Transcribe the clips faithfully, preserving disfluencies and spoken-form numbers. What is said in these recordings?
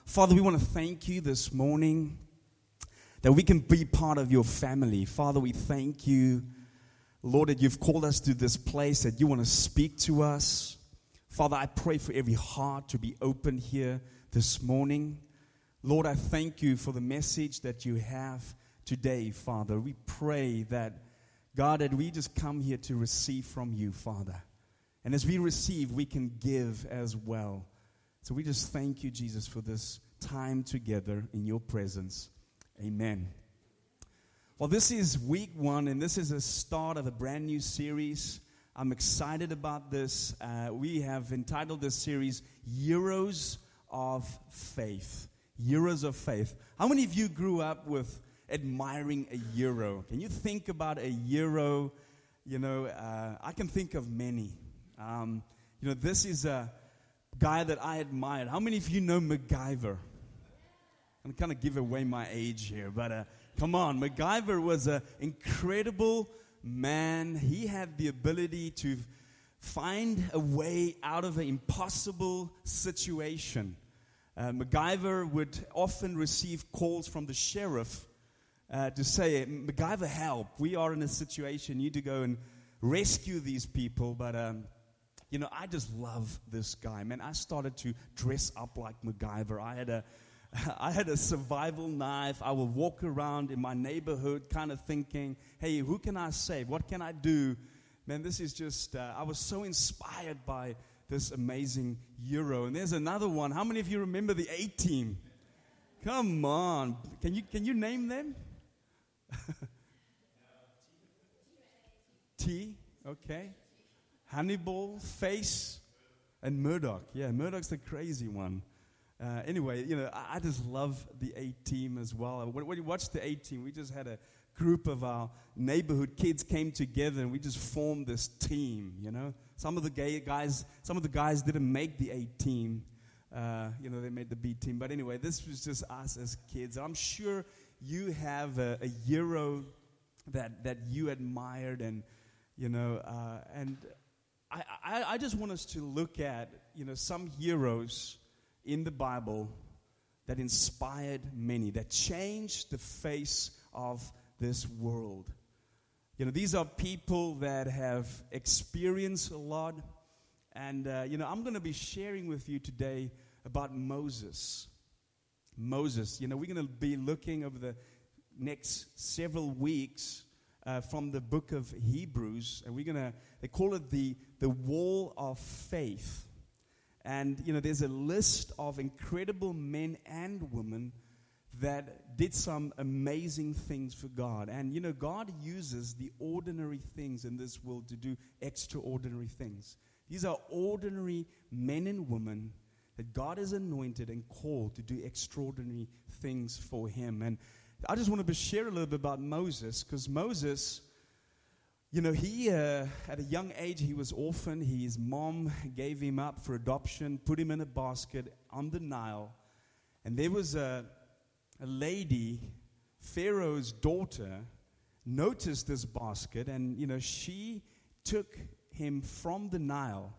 Father, we want to thank you this morning that we can be part of your family. Father, we thank you, Lord, that you've called us to this place, that you want to speak to us. Father, I pray for every heart to be open here this morning. Lord, I thank you for the message that you have today, Father. We pray that, God, that we just come here to receive from you, Father. And as we receive, we can give as well. So we just thank you, Jesus, for this time together in your presence. Amen. Well, this is week one, and this is the start of a brand new series. I'm excited about this. Uh, we have entitled this series, Heroes of Faith. Heroes of Faith. How many of you grew up with admiring a hero? Can you think about a hero? You know, uh, I can think of many. Um, you know, this is a guy that I admired. How many of you know MacGyver? I'm kind of give away my age here, but uh, come on. MacGyver was an incredible man. He had the ability to find a way out of an impossible situation. Uh, MacGyver would often receive calls from the sheriff uh, to say, MacGyver, help. We are in a situation. You need to go and rescue these people. But, um, you know, I just love this guy. Man, I started to dress up like MacGyver. I had a I had a survival knife. I would walk around in my neighborhood kind of thinking, hey, who can I save? What can I do? Man, this is just, uh, I was so inspired by this amazing hero. And there's another one. How many of you remember the A-Team? Come on. Can you can you name them? T, okay. Hannibal, Face, and Murdoch. Yeah, Murdoch's the crazy one. Uh, anyway, you know, I, I just love the A-Team as well. When, when you watch the A-Team, we just had a group of our neighborhood kids came together and we just formed this team, you know. Some of the gay guys, some of the guys didn't make the A-Team. Uh, you know, they made the B-Team. But anyway, this was just us as kids. I'm sure you have a, a hero that that you admired, and, you know, uh, and I, I, I just want us to look at, you know, some heroes in the Bible that inspired many, that changed the face of this world. You know, these are people that have experienced a lot. And, uh, you know, I'm going to be sharing with you today about Moses. Moses, you know, we're going to be looking over the next several weeks uh, from the book of Hebrews. And we're going to, they call it the, the Wall of Faith. And, you know, there's a list of incredible men and women that did some amazing things for God. And, you know, God uses the ordinary things in this world to do extraordinary things. These are ordinary men and women that God has anointed and called to do extraordinary things for Him. And I just want to share a little bit about Moses, because Moses, you know, he, uh, at a young age, he was orphaned. His mom gave him up for adoption, put him in a basket on the Nile. And there was a, a lady, Pharaoh's daughter, noticed this basket. And, you know, she took him from the Nile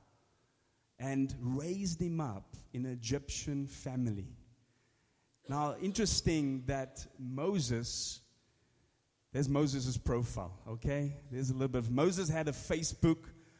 and raised him up in an Egyptian family. Now, interesting that Moses... There's Moses' profile, okay? There's a little bit of Moses had a Facebook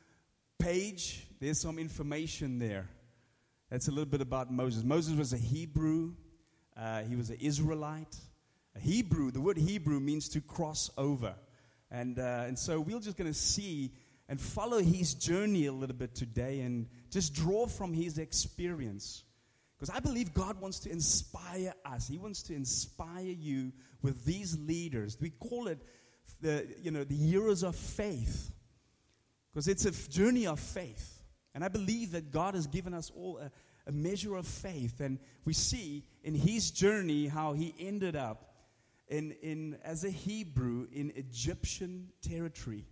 page. There's some information there. That's a little bit about Moses. Moses was a Hebrew. Uh, he was an Israelite. A Hebrew, the word Hebrew means to cross over. And, uh, and so we're just going to see and follow his journey a little bit today and just draw from his experience. Because I believe God wants to inspire us. He wants to inspire you with these leaders. We call it the, you know, the heroes of faith. Because it's a journey of faith. And I believe that God has given us all a, a measure of faith. And we see in his journey how he ended up in, in as a Hebrew in Egyptian territory.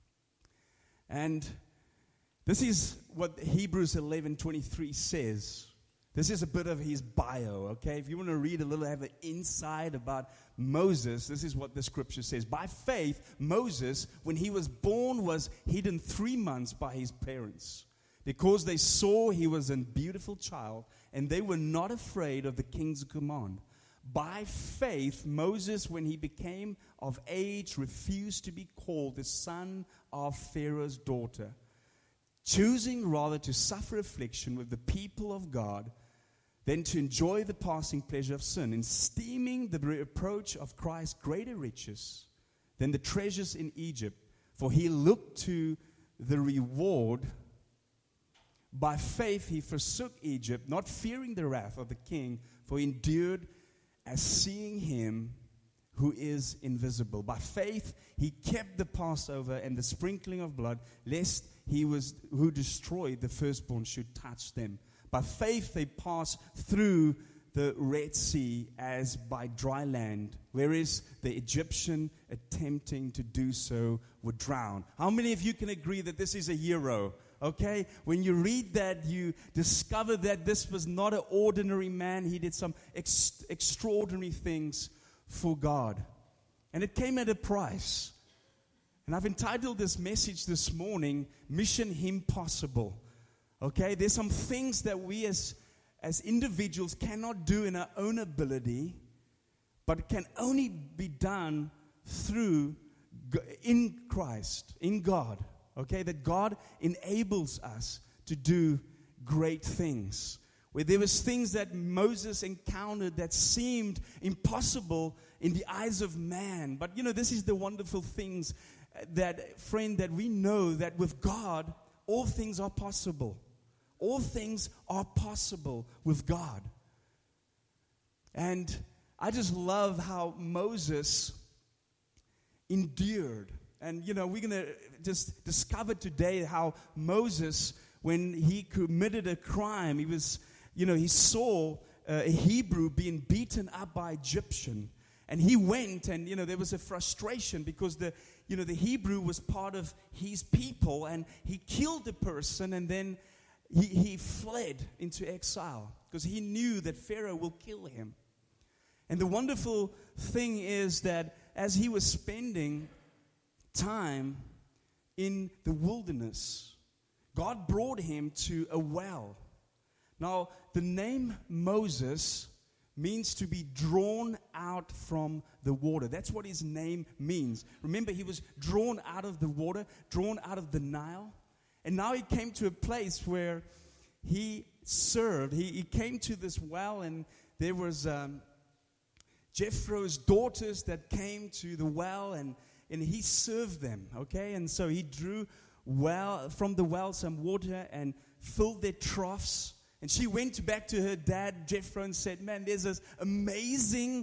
And this is what Hebrews eleven twenty-three says. This is a bit of his bio, okay? If you want to read a little, have an insight about Moses, this is what the scripture says. By faith, Moses, when he was born, was hidden three months by his parents, because they saw he was a beautiful child and they were not afraid of the king's command. By faith, Moses, when he became of age, refused to be called the son of Pharaoh's daughter, choosing rather to suffer affliction with the people of God than to enjoy the passing pleasure of sin, esteeming the reproach of Christ greater riches than the treasures in Egypt. For he looked to the reward. By faith he forsook Egypt, not fearing the wrath of the king, for he endured as seeing him who is invisible. By faith he kept the Passover and the sprinkling of blood, lest he was who destroyed the firstborn should touch them. By faith they passed through the Red Sea as by dry land, whereas the Egyptian attempting to do so would drown. How many of you can agree that this is a hero? Okay, when you read that, you discover that this was not an ordinary man. He did some ex- extraordinary things for God. And it came at a price. And I've entitled this message this morning, Mission Impossible. Okay, there's some things that we as, as individuals cannot do in our own ability, but can only be done through, in Christ, in God. Okay, that God enables us to do great things. Where there was things that Moses encountered that seemed impossible in the eyes of man. But you know, this is the wonderful things that, friend, that we know that with God, all things are possible. All things are possible with God. And I just love how Moses endured. And, you know, we're going to just discover today how Moses, when he committed a crime, he was, you know, he saw uh, a Hebrew being beaten up by Egyptian. And he went and, you know, there was a frustration because the, you know, the Hebrew was part of his people. And he killed the person and then he, he fled into exile because he knew that Pharaoh will kill him. And the wonderful thing is that as he was spending time in the wilderness, God brought him to a well. Now, the name Moses means to be drawn out from the water. That's what his name means. Remember, he was drawn out of the water, drawn out of the Nile. And now he came to a place where he served. He, he came to this well, and there was um, Jethro's daughters that came to the well, and And he served them, okay? And so he drew well from the well some water and filled their troughs. And she went back to her dad, Jethro, and said, man, there's this amazing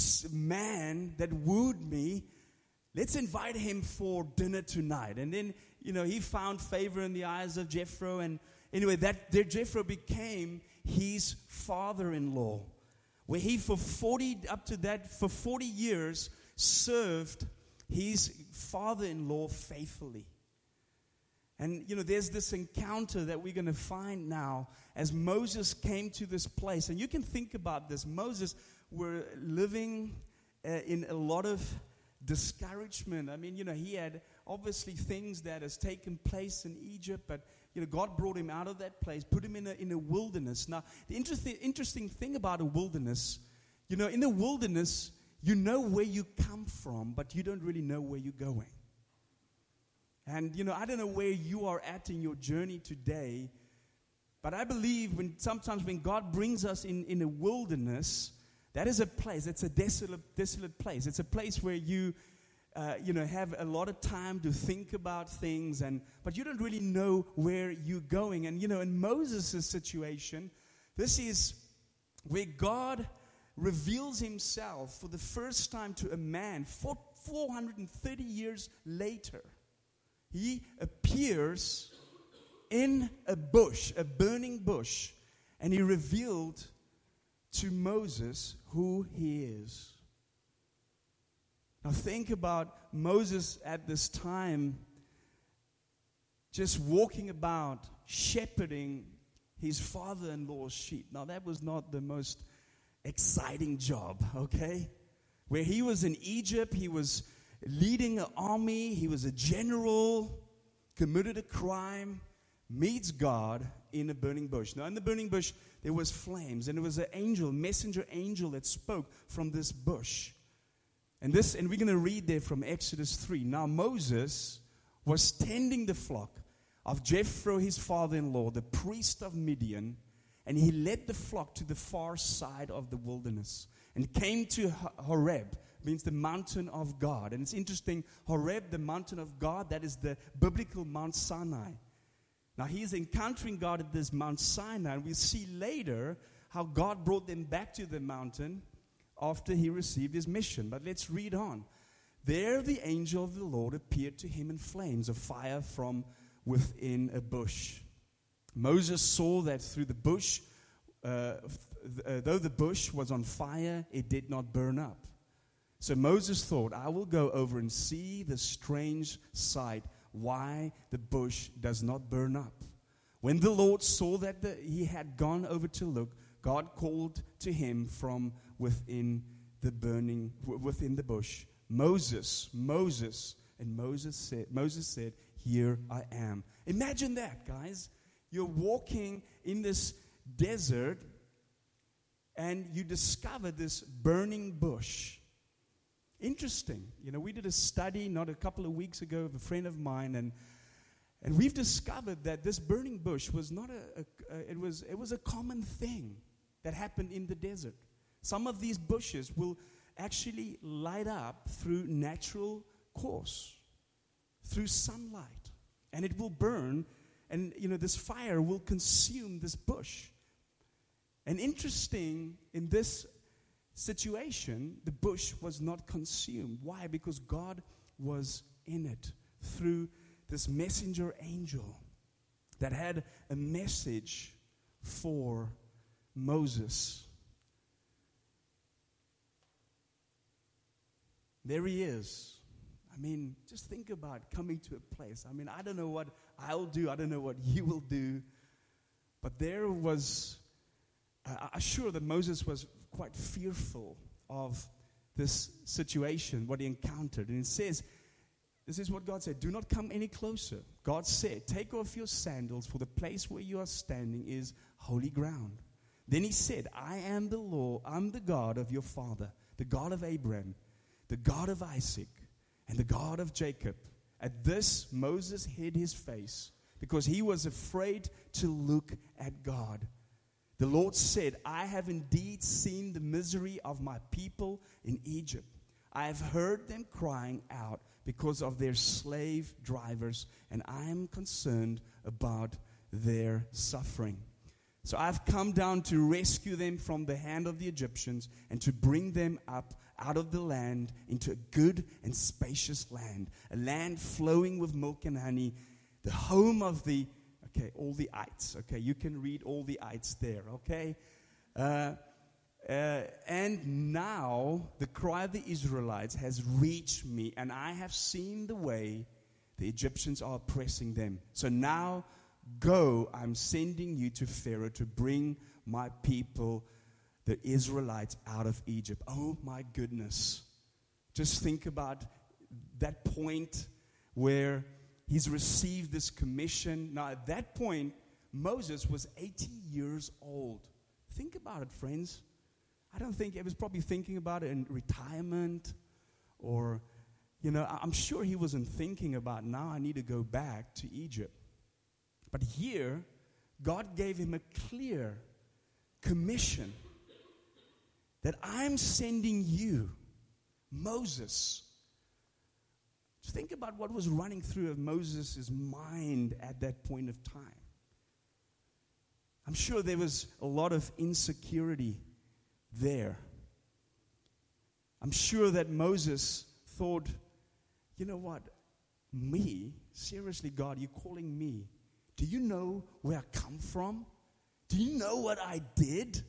man that wooed me. Let's invite him for dinner tonight. And then, you know, he found favor in the eyes of Jethro. And anyway, that there Jethro became his father-in-law, where he for forty, up to that, for forty years served his father-in-law faithfully. And, you know, there's this encounter that we're going to find now as Moses came to this place. And you can think about this. Moses were living uh, in a lot of discouragement. I mean, you know, he had obviously things that has taken place in Egypt, but, you know, God brought him out of that place, put him in a, in a wilderness. Now, the interesting, interesting thing about a wilderness, you know, in the wilderness, you know where you come from, but you don't really know where you're going. And, you know, I don't know where you are at in your journey today, but I believe when sometimes when God brings us in, in a wilderness, that is a place, it's a desolate, desolate place. It's a place where you, uh, you know, have a lot of time to think about things, and but you don't really know where you're going. And, you know, in Moses' situation, this is where God reveals himself for the first time to a man four hundred thirty years later. He appears in a bush, a burning bush, and he revealed to Moses who he is. Now think about Moses at this time just walking about, shepherding his father-in-law's sheep. Now that was not the most exciting job, okay? Where he was in Egypt, he was leading an army, he was a general, committed a crime, meets God, in a burning bush. Now, in the burning bush, there was flames, and it was an angel, messenger angel that spoke from this bush. And this, and we're going to read there from Exodus three. Now, Moses was tending the flock of Jethro, his father-in-law, the priest of Midian, and he led the flock to the far side of the wilderness and came to Horeb, means the mountain of God. And it's interesting, Horeb, the mountain of God, that is the biblical Mount Sinai. Now, he's encountering God at this Mount Sinai, and we'll see later how God brought them back to the mountain after he received his mission. But let's read on. There the angel of the Lord appeared to him in flames of fire from within a bush. Moses saw that through the bush, uh, uh, though the bush was on fire, it did not burn up. So Moses thought, I will go over and see the strange sight, why the bush does not burn up. When the Lord saw that the, he had gone over to look, God called to him from within the burning, w- within the bush, Moses, Moses. And Moses said, Moses said, here I am. Imagine that, guys. You're walking in this desert and you discover this burning bush. Interesting. You know, we did a study not a couple of weeks ago of a friend of mine, and and we've discovered that this burning bush was not a, a, a it was it was a common thing that happened in the desert. Some of these bushes will actually light up through natural course, through sunlight, and it will burn. And, you know, this fire will consume this bush. And interesting, in this situation, the bush was not consumed. Why? Because God was in it through this messenger angel that had a message for Moses. There he is. I mean, just think about coming to a place. I mean, I don't know what I'll do. I don't know what you will do. But there was, uh, I'm sure that Moses was quite fearful of this situation, what he encountered. And it says, this is what God said, do not come any closer. God said, take off your sandals, for the place where you are standing is holy ground. Then he said, I am the Lord, I'm the God of your father, the God of Abraham, the God of Isaac, and the God of Jacob. At this, Moses hid his face because he was afraid to look at God. The Lord said, I have indeed seen the misery of my people in Egypt. I have heard them crying out because of their slave drivers, and I am concerned about their suffering. So I've come down to rescue them from the hand of the Egyptians and to bring them up out of the land into a good and spacious land, a land flowing with milk and honey, the home of the, okay, all the ites, okay, you can read all the ites there, okay? Uh, uh, and now the cry of the Israelites has reached me, and I have seen the way the Egyptians are oppressing them. So now go, I'm sending you to Pharaoh to bring my people, the Israelites, out of Egypt. Oh my goodness. Just think about that point where he's received this commission. Now at that point, Moses was eighty years old. Think about it, friends. I don't think he was probably thinking about it in retirement or, you know, I'm sure he wasn't thinking about, now I need to go back to Egypt. But here, God gave him a clear commission that I'm sending you, Moses. Just think about what was running through Moses' mind at that point of time. I'm sure there was a lot of insecurity there. I'm sure that Moses thought, you know what, me? Seriously, God, you're calling me. Do you know where I come from? Do you know what I did?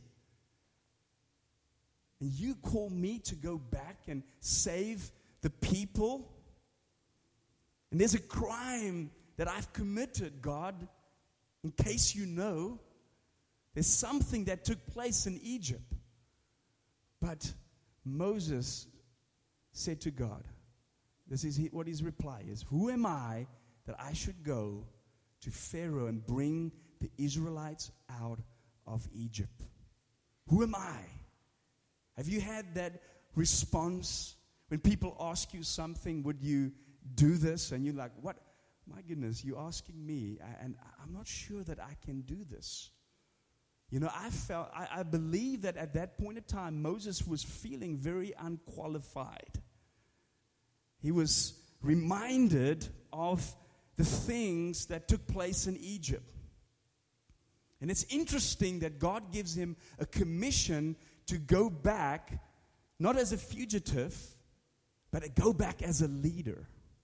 And you call me to go back and save the people? And there's a crime that I've committed, God. In case you know, there's something that took place in Egypt. But Moses said to God, this is what his reply is, who am I that I should go to Pharaoh and bring the Israelites out of Egypt. Who am I? Have you had that response when people ask you something? Would you do this? And you're like, what? My goodness, you're asking me, and I'm not sure that I can do this. You know, I felt, I, I believe that at that point in time, Moses was feeling very unqualified. He was reminded of the things that took place in Egypt. And it's interesting that God gives him a commission to go back, not as a fugitive, but to go back as a leader.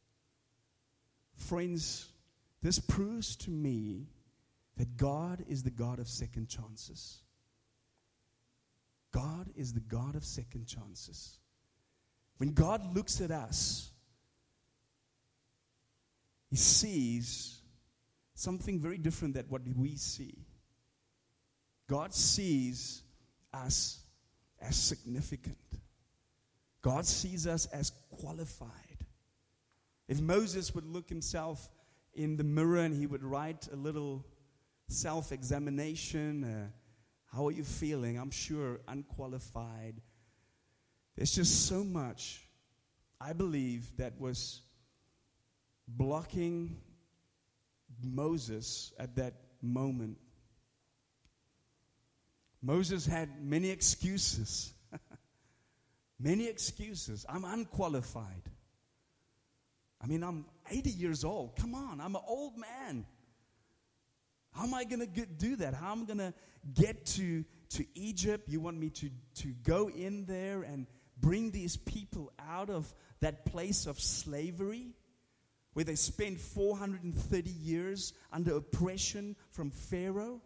Friends, this proves to me that God is the God of second chances. God is the God of second chances. When God looks at us, He sees something very different than what we see. God sees us as significant. God sees us as qualified. If Moses would look himself in the mirror and he would write a little self-examination, uh, how are you feeling? I'm sure unqualified. There's just so much, I believe, that was blocking Moses at that moment. Moses had many excuses. Many excuses. I'm unqualified. I mean, I'm eighty years old. Come on, I'm an old man. How am I going to do that? How am I going to get to, to Egypt? You want me to, to go in there and bring these people out of that place of slavery where they spent four hundred thirty years under oppression from Pharaoh?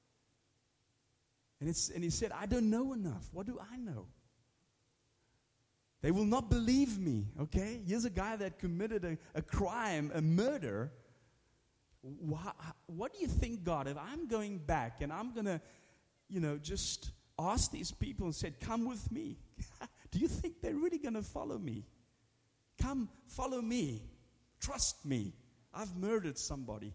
And, it's, and he said, I don't know enough. What do I know? They will not believe me, okay? Here's a guy that committed a, a crime, a murder. What, what do you think, God, if I'm going back and I'm going to, you know, just ask these people and said, come with me. Do you think they're really going to follow me? Come, follow me. Trust me. I've murdered somebody.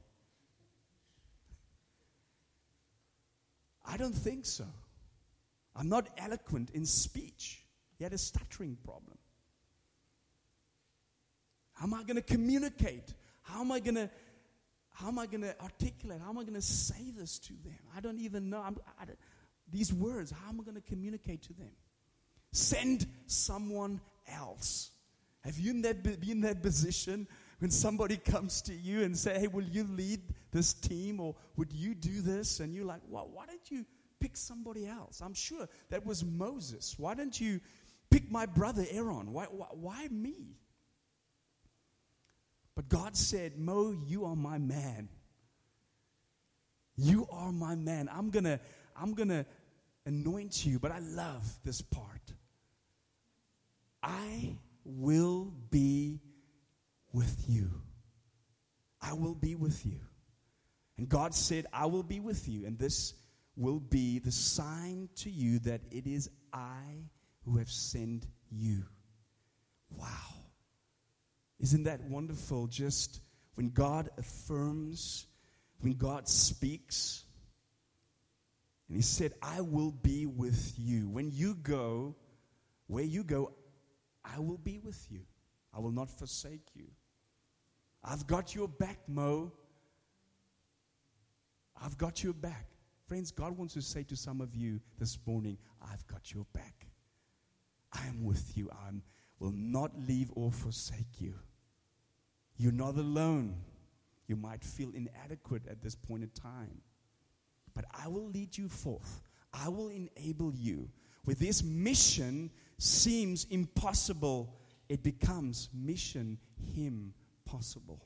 I don't think so. I'm not eloquent in speech. He had a stuttering problem. How am I going to communicate? How am I going to How am I going to articulate? How am I going to say this to them? I don't even know. I'm, I don't, these words, how am I going to communicate to them? Send someone else. Have you in that, been in that position when somebody comes to you and say, hey, will you lead this team, or would you do this? And you're like, well, why don't you pick somebody else? I'm sure that was Moses. Why don't you pick my brother Aaron? Why, why, why me? But God said, Mo, you are my man. You are my man. I'm gonna, I'm gonna anoint you, but I love this part. I will be with you. I will be with you. And God said, I will be with you, and this will be the sign to you that it is I who have sent you. Wow. Isn't that wonderful? Just when God affirms, when God speaks, and He said, I will be with you. When you go, where you go, I will be with you. I will not forsake you. I've got your back, Mo. I've got your back. Friends, God wants to say to some of you this morning, I've got your back. I am with you. I will not leave or forsake you. You're not alone. You might feel inadequate at this point in time. But I will lead you forth. I will enable you. Where this mission seems impossible, it becomes mission Him possible.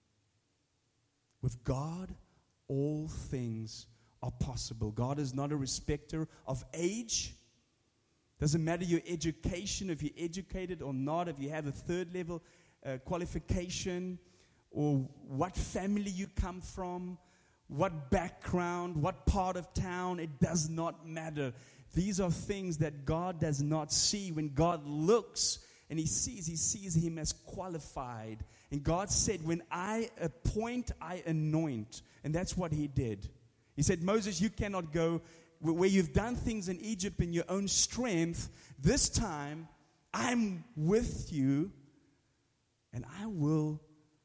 With God, all things are possible. God is not a respecter of age. Doesn't matter your education, if you're educated or not, if you have a third level uh, qualification, or what family you come from, what background, what part of town, it does not matter. These are things that God does not see. When God looks and He sees, He sees him as qualified. And God said, when I appoint, I anoint. And that's what He did. He said, Moses, you cannot go where you've done things in Egypt in your own strength. This time, I'm with you, and I will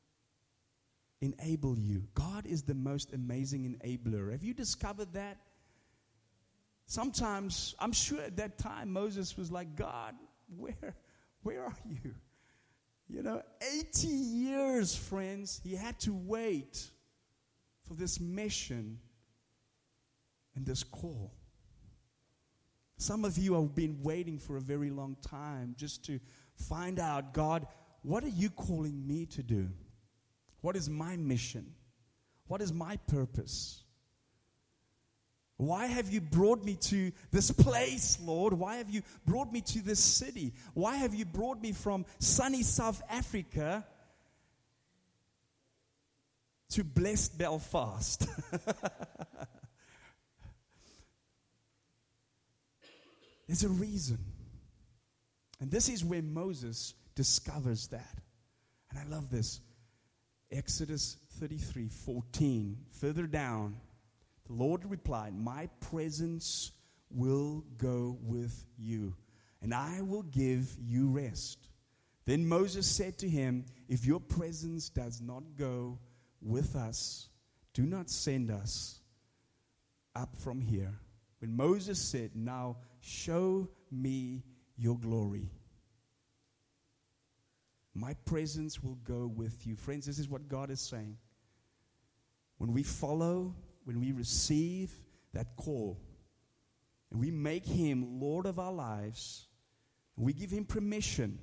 enable you. God is the most amazing enabler. Have you discovered that? Sometimes, I'm sure at that time, Moses was like, God, where, where are you? You know, eighty years, friends, he had to wait for this mission and this call. Some of you have been waiting for a very long time just to find out, God, what are you calling me to do? What is my mission? What is my purpose? Why have you brought me to this place, Lord? Why have you brought me to this city? Why have you brought me from sunny South Africa to blessed Belfast? There's a reason. And this is where Moses discovers that. And I love this. Exodus thirty-three fourteen. Further down, the Lord replied, my presence will go with you, and I will give you rest. Then Moses said to him, if your presence does not go with us, do not send us up from here. When Moses said, now show me your glory, my presence will go with you. Friends, this is what God is saying. When we follow, when we receive that call, and we make him Lord of our lives, we give him permission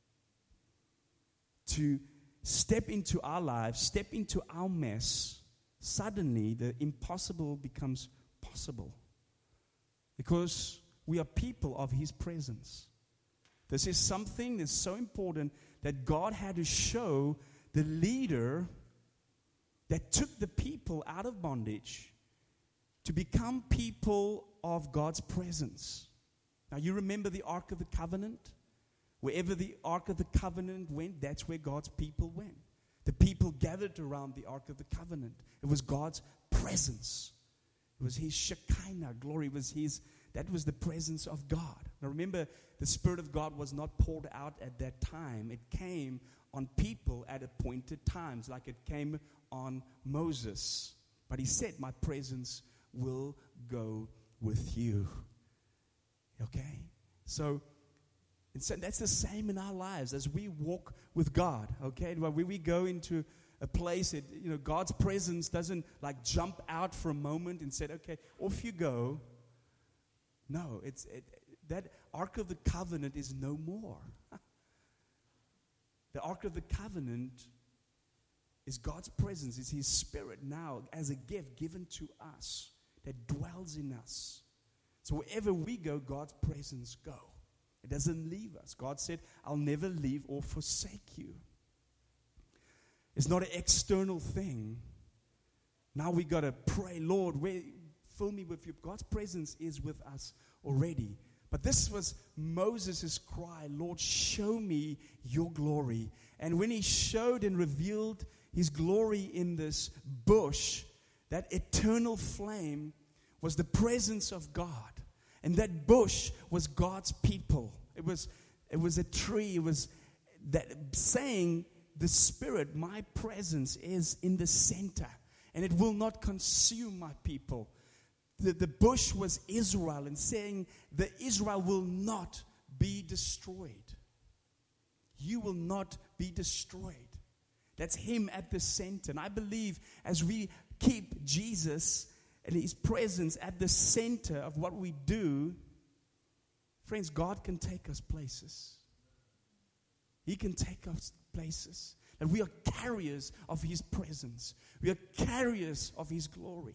to step into our lives, step into our mess, suddenly the impossible becomes possible. Because we are people of his presence. This is something that's so important that God had to show the leader that took the people out of bondage to become people of God's presence. Now you remember the Ark of the Covenant? Wherever the Ark of the Covenant went, that's where God's people went. The people gathered around the Ark of the Covenant. It was God's presence. It was his Shekinah glory. It was his, that was the presence of God. Now remember, the Spirit of God was not poured out at that time. It came on people at appointed times, like it came on Moses. But he said, my presence will go with you. Okay? So, and so that's the same in our lives as we walk with God. Okay? When we go into a place, it, you know, God's presence doesn't like jump out for a moment and say, okay, off you go. No, it's it, that Ark of the Covenant is no more. The Ark of the Covenant is God's presence, is his Spirit now as a gift given to us that dwells in us. So wherever we go, God's presence go. It doesn't leave us. God said, I'll never leave or forsake you. It's not an external thing. Now we got to pray, Lord, where, fill me with you. God's presence is with us already. But this was Moses' cry, Lord, show me your glory. And when he showed and revealed his glory in this bush, that eternal flame was the presence of God. And that bush was God's people. It was, it was a tree. It was that saying, the Spirit, my presence is in the center. And it will not consume my people. The, the bush was Israel, and saying that Israel will not be destroyed. You will not be destroyed. That's him at the center. And I believe as we keep Jesus and his presence at the center of what we do, friends, God can take us places. He can take us places. And we are carriers of his presence. We are carriers of his glory.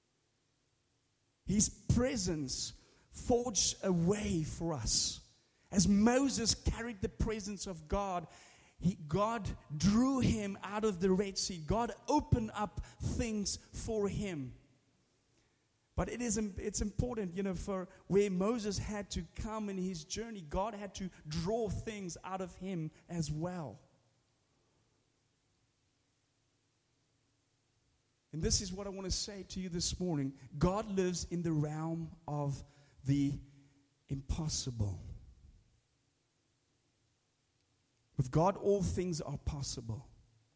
His presence forged a way for us. As Moses carried the presence of God, he, God drew him out of the Red Sea. God opened up things for him. But it is it's important, you know, for where Moses had to come in his journey, God had to draw things out of him as well. And this is what I want to say to you this morning. God lives in the realm of the impossible. With God, all things are possible.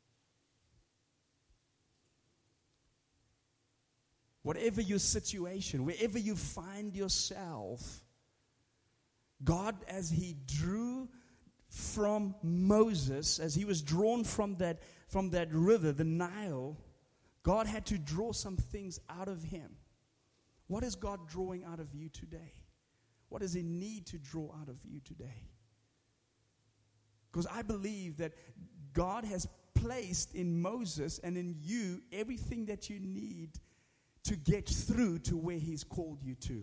Whatever your situation, wherever you find yourself, God, as He drew from Moses, as he was drawn from that, from that river, the Nile, God had to draw some things out of him. What is God drawing out of you today? What does He need to draw out of you today? Because I believe that God has placed in Moses and in you everything that you need to get through to where He's called you to.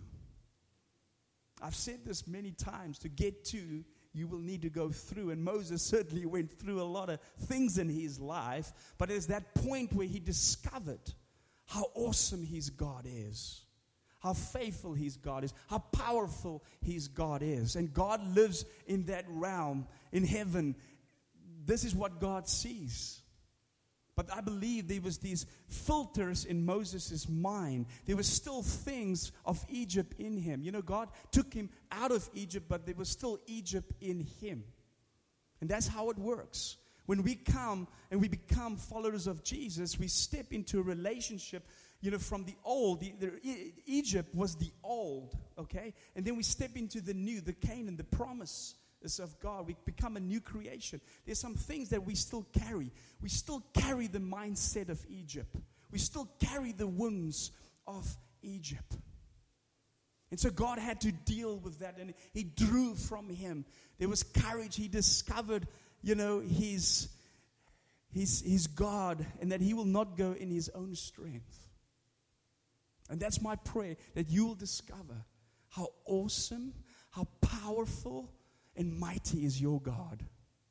I've said this many times, to get to, you will need to go through. And Moses certainly went through a lot of things in his life, but there's that point where he discovered how awesome his God is, how faithful his God is, how powerful his God is. And God lives in that realm, in heaven. This is what God sees. But I believe there was these filters in Moses' mind. There were still things of Egypt in him. You know, God took him out of Egypt, but there was still Egypt in him. And that's how it works. When we come and we become followers of Jesus, we step into a relationship, you know, from the old. The, the, Egypt was the old, okay? And then we step into the new, the Canaan, the promise of God. We become a new creation. There's some things that we still carry. We still carry the mindset of Egypt. We still carry the wounds of Egypt. And so God had to deal with that, and He drew from him. There was courage. He discovered, you know, his, his, his God, and that he will not go in his own strength. And that's my prayer, that you will discover how awesome, how powerful, and mighty is your God.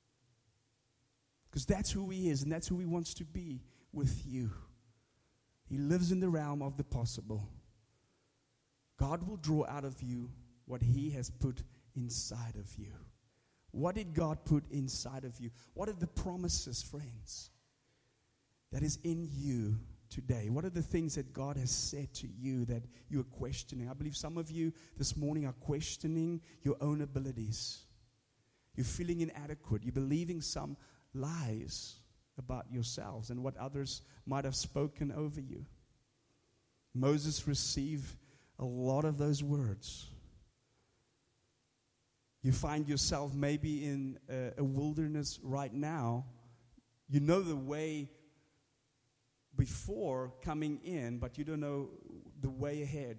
Because that's who He is, and that's who He wants to be with you. He lives in the realm of the possible. God will draw out of you what He has put inside of you. What did God put inside of you? What are the promises, friends, that is in you today? What are the things that God has said to you that you are questioning? I believe some of you this morning are questioning your own abilities. You're feeling inadequate. You're believing some lies about yourselves and what others might have spoken over you. Moses received a lot of those words. You find yourself maybe in a, a wilderness right now. You know the way before coming in, but you don't know the way ahead.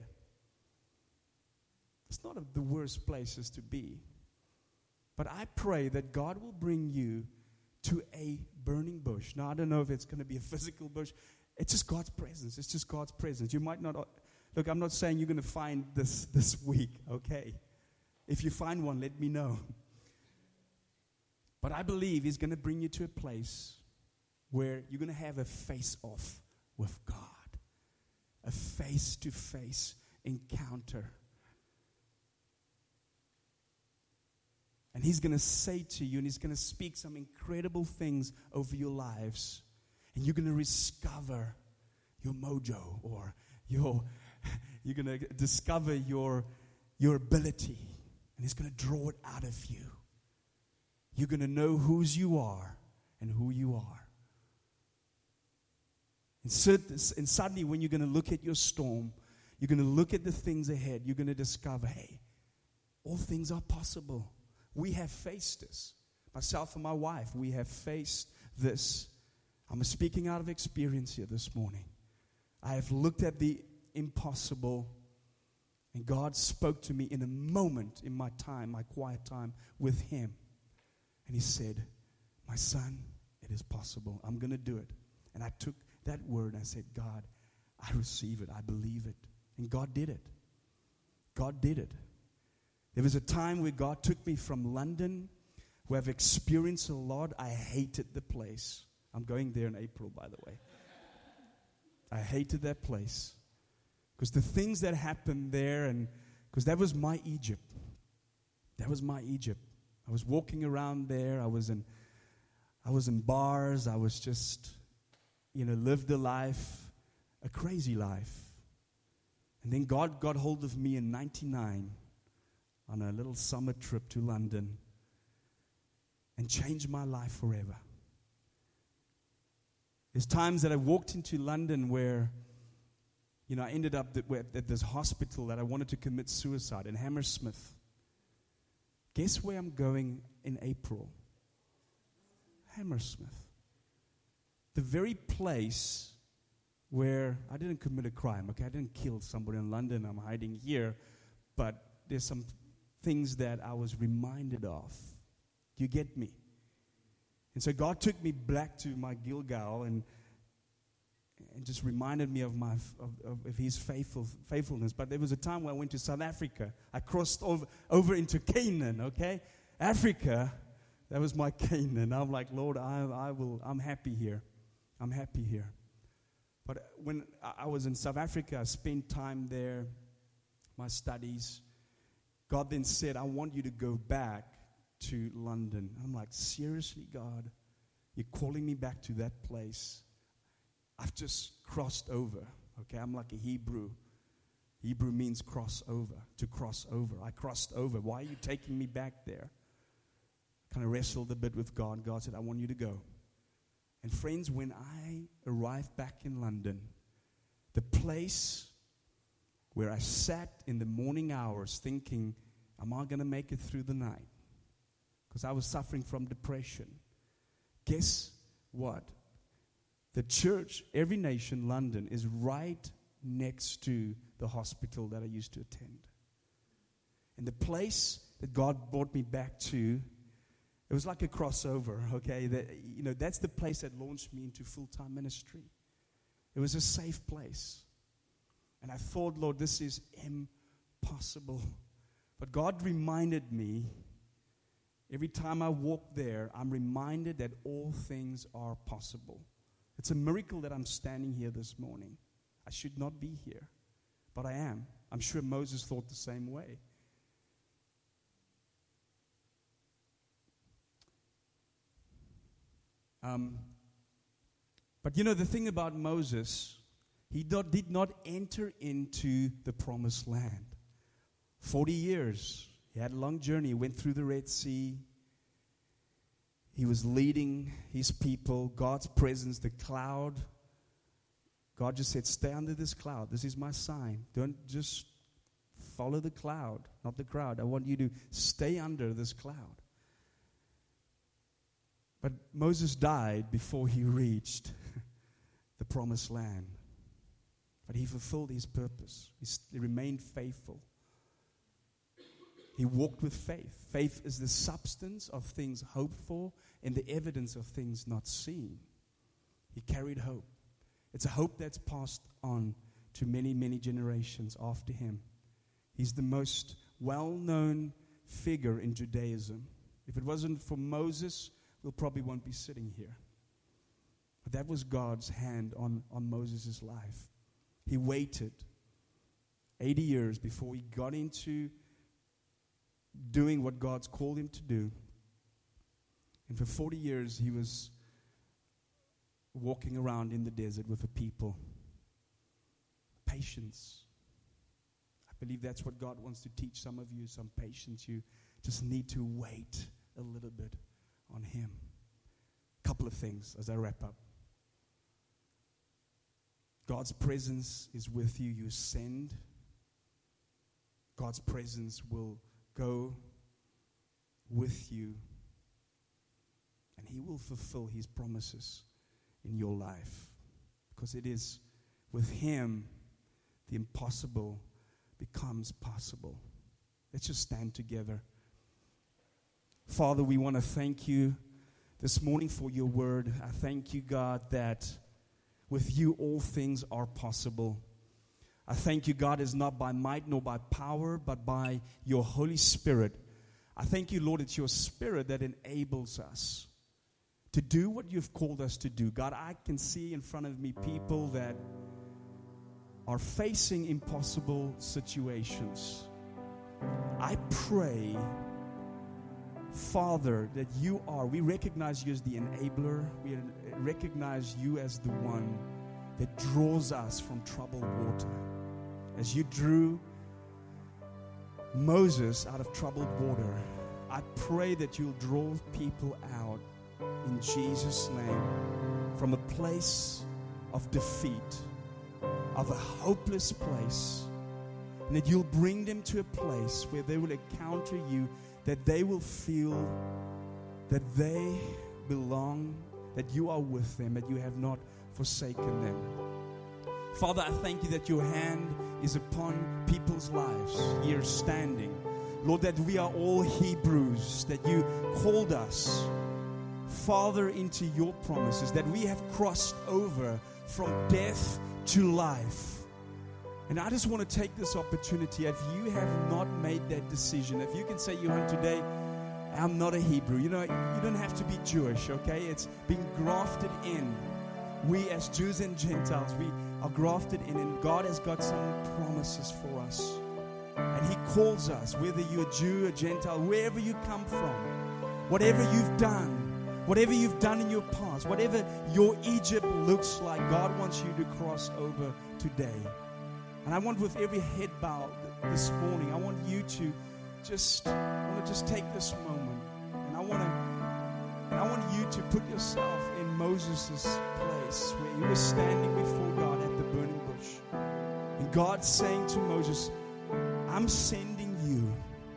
It's not a, the worst places to be. But I pray that God will bring you to a burning bush. Now, I don't know if it's going to be a physical bush. It's just God's presence. It's just God's presence. You might not, look, I'm not saying you're going to find this this week, okay? If you find one, let me know. But I believe He's going to bring you to a place where you're going to have a face-off with God. A face-to-face encounter. And He's going to say to you, and He's going to speak some incredible things over your lives. And you're going to discover your mojo, or your, you're going to discover your, your ability. And He's going to draw it out of you. You're going to know whose you are and who you are. And, so, and suddenly when you're going to look at your storm, you're going to look at the things ahead, you're going to discover, hey, all things are possible. We have faced this. Myself and my wife, we have faced this. I'm speaking out of experience here this morning. I have looked at the impossible, and God spoke to me in a moment in my time, my quiet time with Him. And He said, my son, it is possible. I'm going to do it. And I took that word and I said, God, I receive it. I believe it. And God did it. God did it. There was a time where God took me from London, where I've experienced a lot. I hated the place. I'm going there in April, by the way. I hated that place. Because the things that happened there, and because that was my Egypt. That was my Egypt. I was walking around there. I was in, I was in bars. I was just, you know, lived a life a crazy life. And then God got hold of me in ninety-nine on a little summer trip to London and changed my life forever. There's times that I walked into London where, you know, I ended up th- at this hospital that I wanted to commit suicide in Hammersmith. Guess where I'm going in April? Hammersmith. The very place where I didn't commit a crime, okay? I didn't kill somebody in London. I'm hiding here. But there's some things that I was reminded of. Do you get me? And so God took me back to my Gilgal and and just reminded me of my of, of, of His faithful faithfulness. But there was a time when I went to South Africa. I crossed over over into Canaan. Okay, Africa, that was my Canaan. I'm like, Lord, I I will. I'm happy here. I'm happy here. But when I was in South Africa, I spent time there, my studies. God then said, I want you to go back to London. I'm like, seriously, God? You're calling me back to that place? I've just crossed over. Okay, I'm like a Hebrew. Hebrew means cross over, to cross over. I crossed over. Why are you taking me back there? Kind of wrestled a bit with God. God said, I want you to go. And friends, when I arrived back in London, the place where I sat in the morning hours thinking, am I going to make it through the night? Because I was suffering from depression. Guess what? The church, Every Nation London, is right next to the hospital that I used to attend. And the place that God brought me back to, it was like a crossover, okay? That, you know, that's the place that launched me into full-time ministry. It was a safe place. And I thought, Lord, this is impossible. But God reminded me, every time I walk there, I'm reminded that all things are possible. It's a miracle that I'm standing here this morning. I should not be here, but I am. I'm sure Moses thought the same way. Um, but you know, the thing about Moses, he not, did not enter into the promised land. Forty years. He had a long journey. He went through the Red Sea. He was leading his people, God's presence, the cloud. God just said, stay under this cloud. This is my sign. Don't just follow the cloud, not the crowd. I want you to stay under this cloud. But Moses died before he reached the promised land. But he fulfilled his purpose. He, st- he remained faithful. He walked with faith. Faith is the substance of things hoped for and the evidence of things not seen. He carried hope. It's a hope that's passed on to many, many generations after him. He's the most well-known figure in Judaism. If it wasn't for Moses, we probably won't be sitting here. But that was God's hand on, on Moses' life. He waited eighty years before he got into doing what God's called him to do. And for forty years, he was walking around in the desert with the people. Patience. I believe that's what God wants to teach some of you, some patience. You just need to wait a little bit on him. A couple of things as I wrap up. God's presence is with you. You send. God's presence will go with you. And he will fulfill his promises in your life. Because it is with him the impossible becomes possible. Let's just stand together. Father, we want to thank you this morning for your word. I thank you, God, that with you all things are possible. I thank you, God, is not by might nor by power, but by your Holy Spirit. I thank you, Lord, it's your Spirit that enables us to do what you've called us to do. God, I can see in front of me people that are facing impossible situations. I pray, Father, that you are, we recognize you as the enabler. We recognize you as the one that draws us from troubled water. As you drew Moses out of troubled water, I pray that you'll draw people out in Jesus' name from a place of defeat, of a hopeless place, and that you'll bring them to a place where they will encounter you, that they will feel that they belong, that you are with them, that you have not forsaken them. Father, I thank you that your hand is upon people's lives here standing. Lord, that we are all Hebrews, that you called us, Father, into your promises, that we have crossed over from death to life. And I just want to take this opportunity, if you have not made that decision, if you can say, Johan, today, I'm not a Hebrew. You know, you don't have to be Jewish, okay? It's being grafted in. We as Jews and Gentiles, we are grafted in, and God has got some promises for us. And He calls us, whether you're a Jew, a Gentile, wherever you come from, whatever you've done, whatever you've done in your past, whatever your Egypt looks like, God wants you to cross over today. And I want, with every head bowed this morning, I want you to just, I want to just take this moment, and I want to, and I want you to put yourself in Moses' place where he was standing before God at the burning bush, and God saying to Moses, I'm sending you.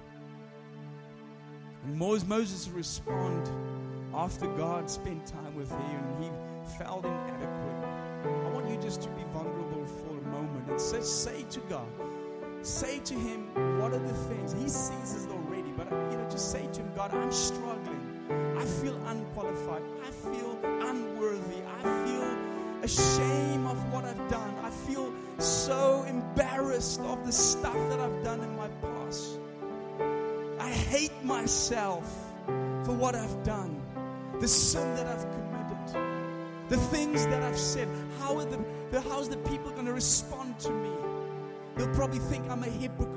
And Moses responded after God spent time with him, and he felt inadequate. I want you just to be vulnerable for a moment and say, say to God, say to him, what are the things? He sees it already, but you know, just say to him, God, I'm struggling. I feel unqualified. I feel unworthy. I feel ashamed of what I've done. I feel so embarrassed of the stuff that I've done in my past. I hate myself for what I've done, the sin that I've committed, the things that I've said. How are the, the how's the people going to respond to me? They'll probably think I'm a hypocrite.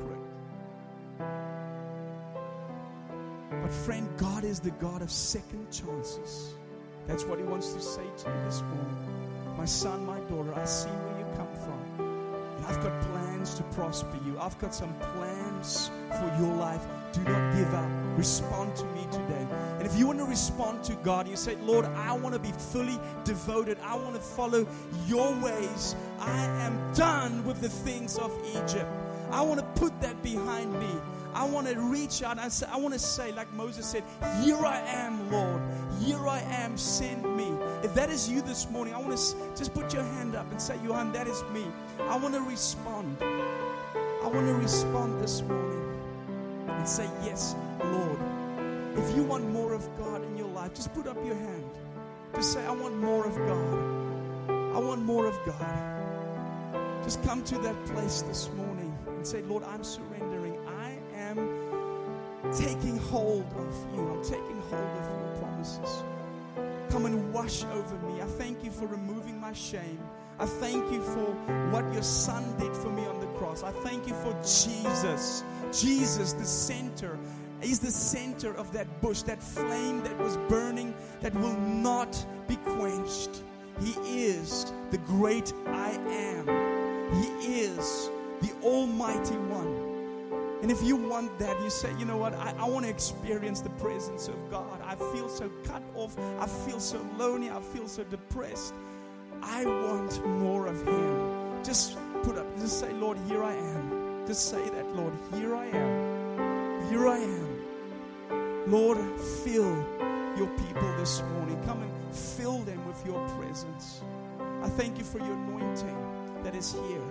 But friend, God is the God of second chances. That's what He wants to say to you this morning. My son, my daughter, I see where you come from. And I've got plans to prosper you. I've got some plans for your life. Do not give up. Respond to me today. And if you want to respond to God, you say, Lord, I want to be fully devoted. I want to follow your ways. I am done with the things of Egypt. I want to put that behind me. I want to reach out. I, say, I want to say, like Moses said, here I am, Lord. Here I am. Send me. If that is you this morning, I want to just put your hand up and say, Johan, that is me. I want to respond. I want to respond this morning and say, yes, Lord. If you want more of God in your life, just put up your hand. Just say, I want more of God. I want more of God. Just come to that place this morning and say, Lord, I'm surrendering. I am taking hold of you. I'm taking hold of your promises. Come and wash over me. I thank you for removing my shame. I thank you for what your son did for me on the cross. I thank you for Jesus. Jesus, the center. He's the center of that bush, that flame that was burning, that will not be quenched. He is the great I am. He is the Almighty One. And if you want that, you say, you know what, I, I want to experience the presence of God. I feel so cut off. I feel so lonely. I feel so depressed. I want more of Him. Just put up, just say, Lord, here I am. Just say that, Lord, here I am. Here I am. Lord, fill your people this morning. Come and fill them with your presence. I thank you for your anointing that is here.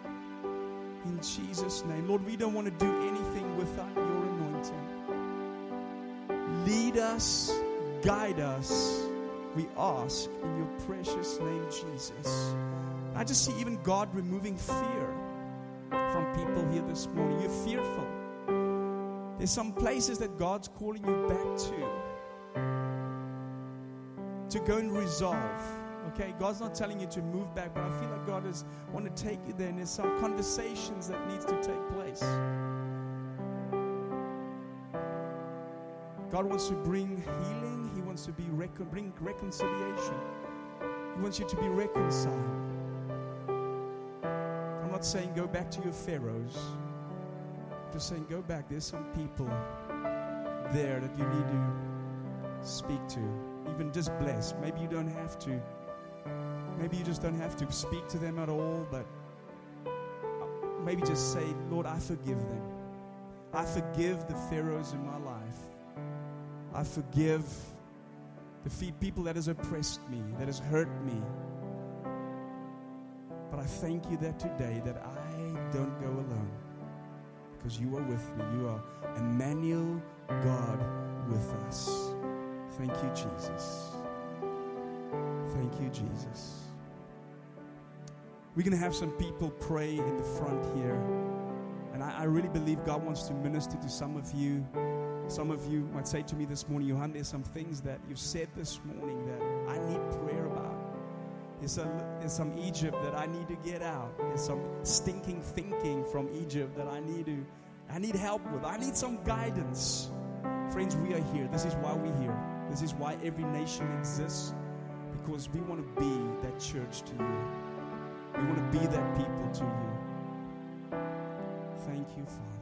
In Jesus' name. Lord, we don't want to do anything without your anointing. Lead us, guide us, we ask in your precious name, Jesus. I just see even God removing fear from people here this morning. You're fearful. There's some places that God's calling you back to. To go and resolve. Okay, God's not telling you to move back, but I feel like God is want to take you there, and there's some conversations that needs to take place. God wants to bring healing. He wants to be recon- bring reconciliation. He wants you to be reconciled. not saying go back to your pharaohs. I'm just saying go back. There's some people there that you need to speak to. Even just bless. Maybe you don't have to. Maybe you just don't have to speak to them at all, but maybe just say, Lord, I forgive them. I forgive the pharaohs in my life. I forgive the fe- people that has oppressed me, that has hurt me. But I thank you that today that I don't go alone, because you are with me. You are Emmanuel, God with us. Thank you, Jesus. Thank you, Jesus. We're going to have some people pray in the front here. And I, I really believe God wants to minister to some of you. Some of you might say to me this morning, Johan, there's some things that you've said this morning that I need prayer about. There's some, there's some Egypt that I need to get out. There's some stinking thinking from Egypt that I need to, I need help with. I need some guidance. Friends, we are here. This is why we're here. This is why every nation exists, because we want to be that church to you. We want to be that people to you. Thank you, Father.